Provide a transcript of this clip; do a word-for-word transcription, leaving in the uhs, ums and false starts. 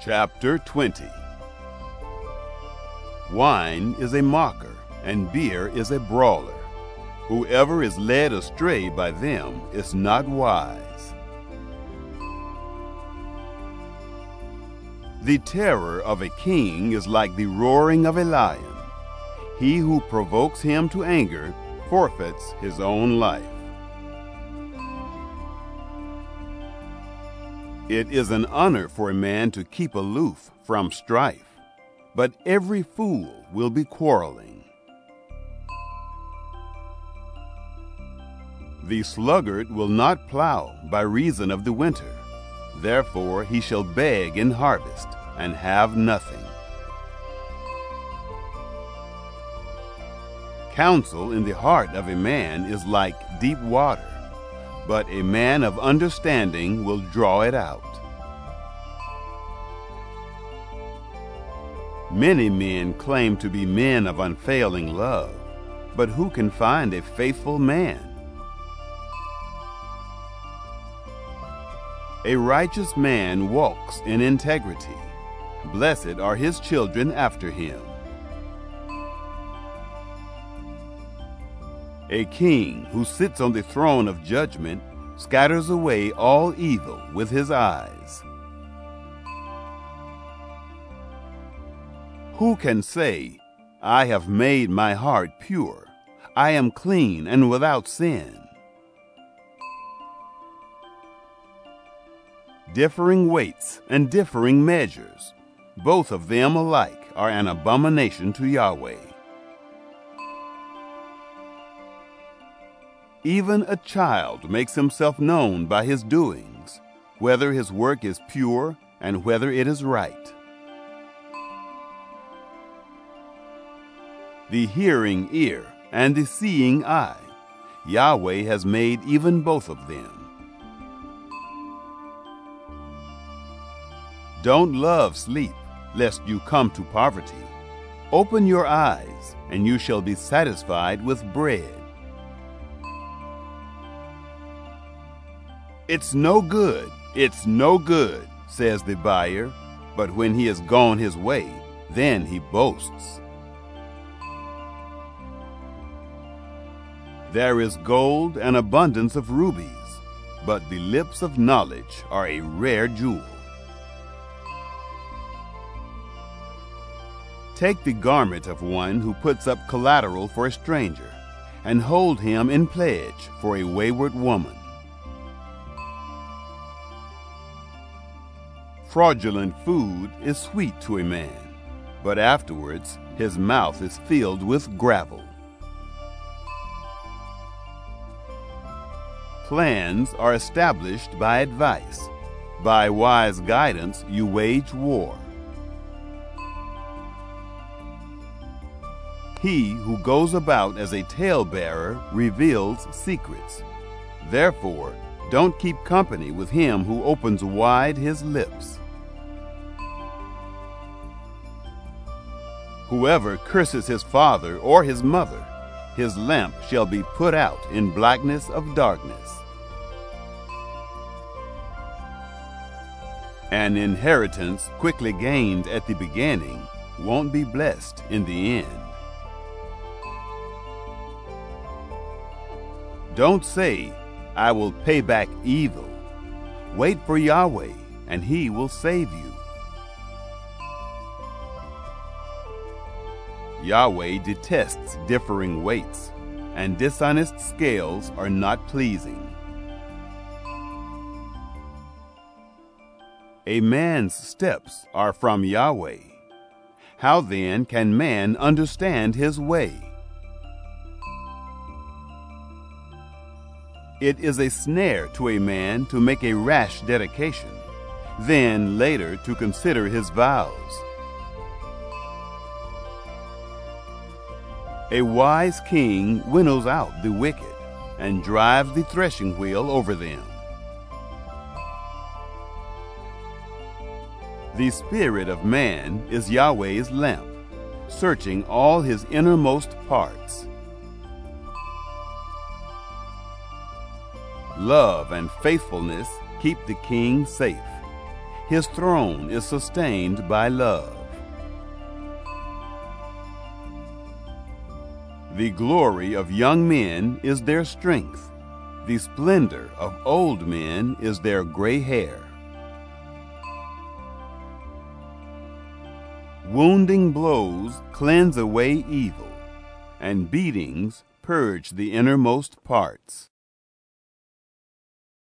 Chapter twenty. Wine is a mocker, and beer is a brawler. Whoever is led astray by them is not wise. The terror of a king is like the roaring of a lion. He who provokes him to anger forfeits his own life. It is an honor for a man to keep aloof from strife, but every fool will be quarreling. The sluggard will not plow by reason of the winter, therefore he shall beg in harvest and have nothing. Counsel in the heart of a man is like deep water, but a man of understanding will draw it out. Many men claim to be men of unfailing love, but who can find a faithful man? A righteous man walks in integrity. Blessed are his children after him. A king who sits on the throne of judgment scatters away all evil with his eyes. Who can say, I have made my heart pure, I am clean and without sin? Differing weights and differing measures, both of them alike are an abomination to Yahweh. Even a child makes himself known by his doings, whether his work is pure and whether it is right. The hearing ear and the seeing eye, Yahweh has made even both of them. Don't love sleep, lest you come to poverty. Open your eyes, and you shall be satisfied with bread. It's no good, it's no good, says the buyer, but when he has gone his way, then he boasts. There is gold and abundance of rubies, but the lips of knowledge are a rare jewel. Take the garment of one who puts up collateral for a stranger, and hold him in pledge for a wayward woman. Fraudulent food is sweet to a man, but afterwards his mouth is filled with gravel. Plans are established by advice. By wise guidance you wage war. He who goes about as a talebearer reveals secrets. Therefore, don't keep company with him who opens wide his lips. Whoever curses his father or his mother, his lamp shall be put out in blackness of darkness. An inheritance quickly gained at the beginning won't be blessed in the end. Don't say, I will pay back evil. Wait for Yahweh, and he will save you. Yahweh detests differing weights, and dishonest scales are not pleasing. A man's steps are from Yahweh. How then can man understand his way? It is a snare to a man to make a rash dedication, then later to consider his vows. A wise king winnows out the wicked and drives the threshing wheel over them. The spirit of man is Yahweh's lamp, searching all his innermost parts. Love and faithfulness keep the king safe. His throne is sustained by love. The glory of young men is their strength. The splendor of old men is their gray hair. Wounding blows cleanse away evil, and beatings purge the innermost parts.